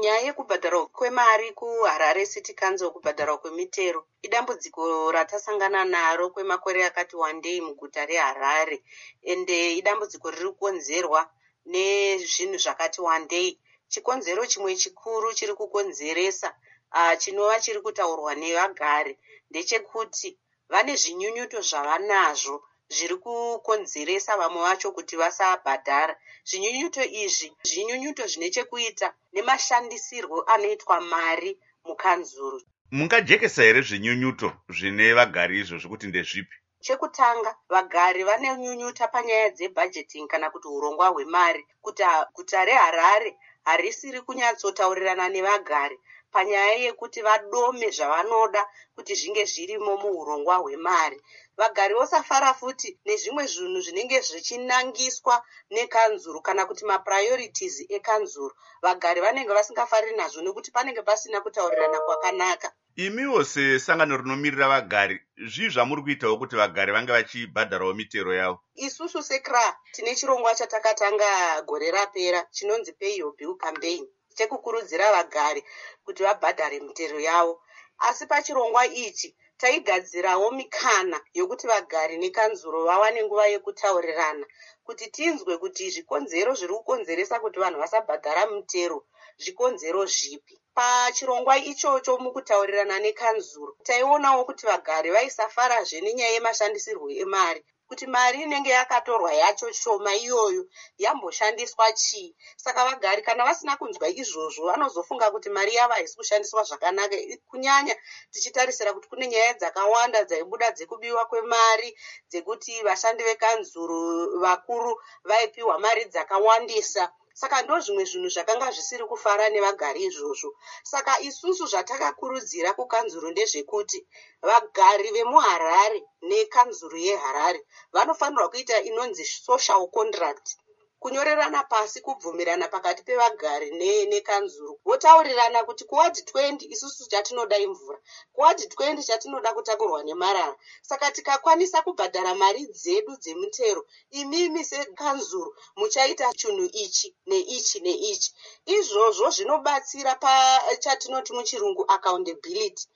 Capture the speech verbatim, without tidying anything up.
Nyaya yekubhadharwa kwemari kuHarare City Council, kubhadharwa kwemitero idambudziko ratasangana naro kwemakore akati wandei muguta reHarare, ende idambudziko riri kukonzerwa nezvinhu zvakati wandei. Chikonzero chimwe chikuru chiri kukonzeresa uh, chinova chiri kutaurwa nevagari ndechekuti vane zvinyunyuto zvavanazvo zviri kukonzeresa vamwe vacho kuti vasabhadhara. Zvinyunyuto izvi zvinyunyuto zvine chekuita nemashandisirwo anoitwa mari mukanzuru. Mungajekesa here zvinyunyuto zvine vagari izvo zvokuti ndezvipi? Chekutanga, vagari vane nyunyuta panyaya dzebudgeting kana kuti urongwa hwemari. Kuta guta reHarare harisiri kunyatsotaurirana nevagari panyaya yekuti vadome zvavanoda kuti zvinge zvirimo muurongwa hwemari. Vagari vosafara futi nezvimwe zvinhu zvinenge zvichinangiswa nekanzuru kana kuti mapriorities ekanzuru. Vagari vanenge vasingafariri nazvo nekuti panenge pasina kutaurirana kwakanaka. Imiwo sesangano rinomirira vagari, zvii zvamuri kuitawo kuti vagari vange vachibhadharawo mitero yavo? Isusu seC R A tine chirongwa chatakatanga gore rapera chinonzi Pay Your Bill Campaign, chekukurudzira vagari kuti vabhadhare mitero yavo. Asi pachirongwa ichi taigadzirawo mikana yokuti vagari nekanzuro vawane nguva yekutaurirana kuti tinzwe kuti zvikonzero zviri kukonzeresa kuti vanhu vasabhadhara mitero zvikonzero zvipi. Pachirongwa ichocho mukutaurirana nekanzuro taionawo kuti vagari vaisafarazve nenyaya yemashandisirwo emari, kuti mari inenge yakatorwa yacho shoma iyoyo yamboshandiswa chii. Saka vagari kana vasina kunzwa izvozvo vanozofunga kuti mari yavo haisi kushandiswa zvakanaka, kunyanya tichitarisira kuti kune nyaya dzakawanda dzaibuda dzekubiwa kwemari, dzekuti vashandi vekanzuro vakuru vaipiwa mari dzakawandisa. Saka ndo zvimwe zvinhu zvakanga zvisiri kufara nevagari izvozvo. Saka isusu zvatakakurudzira kukanzuro ndezvekuti vagari vemuHarare nekanzuro yeHarare vanofanirwa kuita inonzi social contract, kunyorerana pasi, kubvumirana pakati pevagari nekanzuro, votaurirana kuti kuwadhi twenty isusu chatinoda imvura, kuwadhi twenty chatinoda kutakurwa nemarara. Saka tikakwanisa kubhadhara mari dzedu dzemitero, imimi sekanzuro muchaita chinhu ichi neichi neichi. Izvozvo zvinobatsira pachatinoti muchirungu accountability,